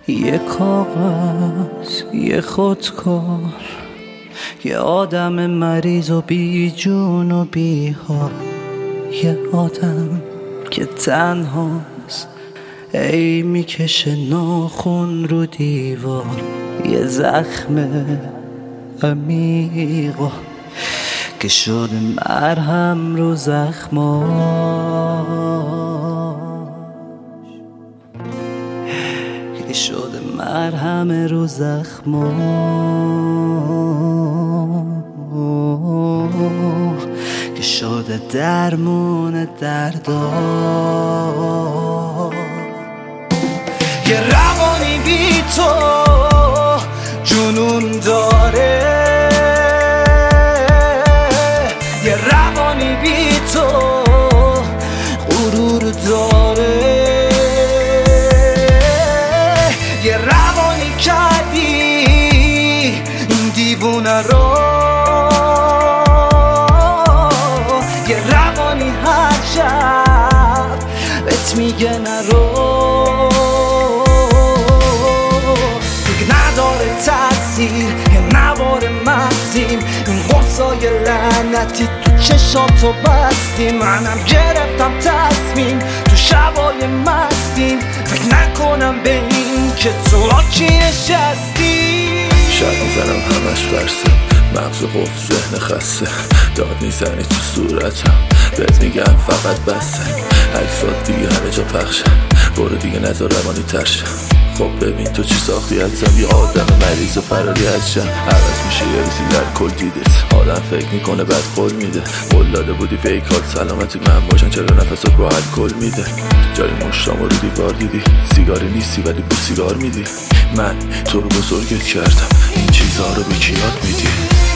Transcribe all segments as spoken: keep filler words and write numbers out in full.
یه کاغذ، یه خودکار، یه آدم مریض و بی جون و بی حال، یه آدم که تنهاست ای میکشه ناخن رو دیوار، یه زخم عمیقا که شده مرهم رو زخماش، که شده مرهم رو زخماش، که شده درمون درداش. یه روانی بی تو جنون داره، یه روانی بی تو غرور داره، یه روانی کردی این دیوونه رو، یه روانی هر شب بهت میگه نرو، نداره تاثیر یه نوار مغزیم، این قرصای لعنتی تو چشاتو بستیم، منم گرفتم تصمیم تو شبای مستیم، فکر نکنم به این که تو آکی نشستی. شب میزنم همش برسه، مغز قفل ذهن خسته، داد میزنی تو صورتم بهت میگم فقط بسه، عکسات دیگه همه جا پخشه، برو دیگه نذار روانی ترشه. خب ببین تو چی ساختی ازم، یه آدم مریض و فراری از شم، عوض میشه یه ریزی در کل دیدت، آدم فکر میکنه بعد قول میده، قول داده بودی پیکات سلامتی من باشن، چرا نفسات با الکل میده، جای مشتام رو دیوار دیدی، سیگاری نیستی ولی بو سیگار میدی، من تو رو بزرگت کردم این چیزها رو به کی یاد میدی؟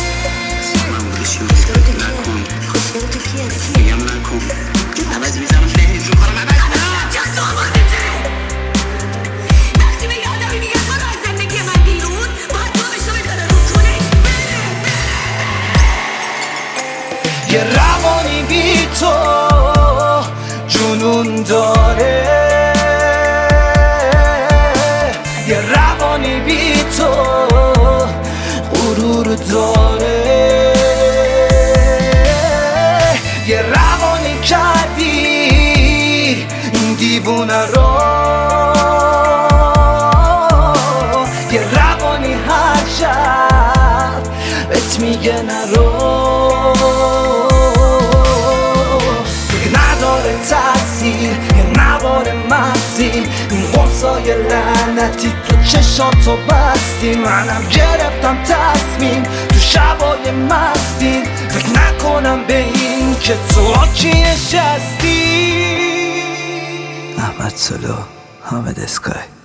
یه روانی بی تو جنون داره، یه روانی بی تو غرور داره، یه روانی کردی این دیوونه رو، یه روانی هر شب بهت میگه نرو، یه نوار مغزیم، این قرصای لعنتی تو چشاتو بستیم، منم گرفتم تصمیم تو شبای مستیم، فکر نکنم به این که تو آکی نشستی. احمد سلو، حامد اسکای.